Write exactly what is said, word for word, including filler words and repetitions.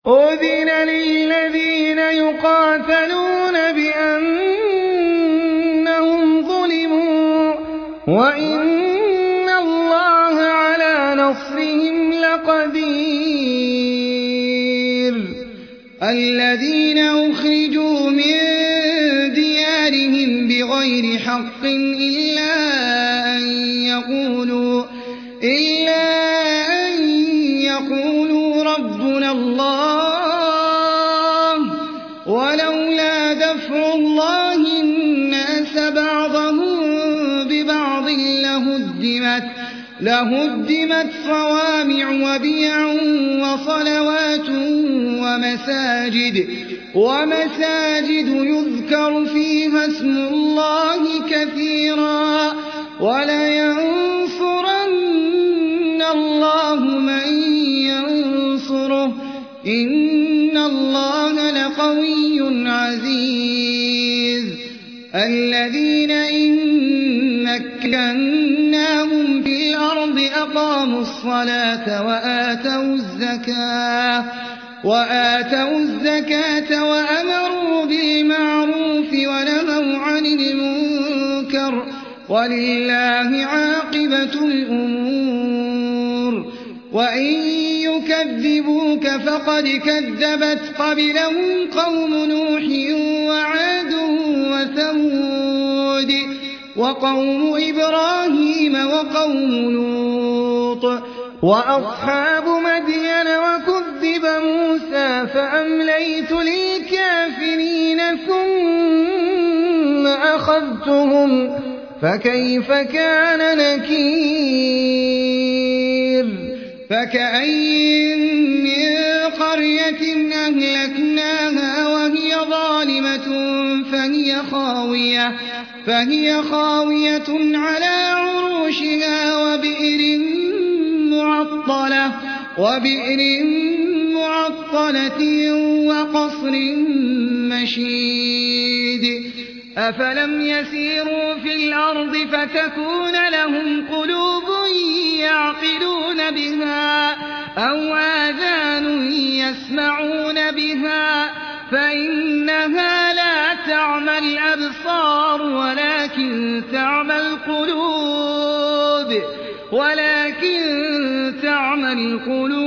أذن للذين يقاتلون بأنهم ظلموا وإن الله على نصرهم لقدير الذين أخرجوا من ديارهم بغير حق إلا أن يقولوا إلا أن يقولوا ربنا الله ولولا دفع الله الناس بعضهم ببعض لهدمت لهدمت صوامع وبيع وصلوات ومساجد ومساجد يذكر فيها اسم الله كثيرا ولينصرن الله من ينصره إن الله لقوي عزيز الذين إن مكناهم في الأرض أقاموا الصلاة وآتوا الزكاة وآتوا الزكاة وأمروا بالمعروف ونهوا عن المنكر ولله عاقبة الأمور وإن يكذبوك فقد كذبت قبلهم قوم نوح وعاد وثمود وقوم إبراهيم وقوم لوط وأصحاب مدين وكذب موسى فأمليت للكافرين ثم أخذتهم فكيف كان نكير فكأين من قرية أهلكناها وهي ظالمة فهي خاوية فهي خاوية على عروشها وبئر معطلة وبئر معطلة وقصر مشيد أفلم يسيروا في الأرض فتكون لهم قلوب يعقلون بها أو آذان يسمعون بها فإنها لا تعمى الأبصار ولكن تعمى القلوب ولكن تعمى القلوب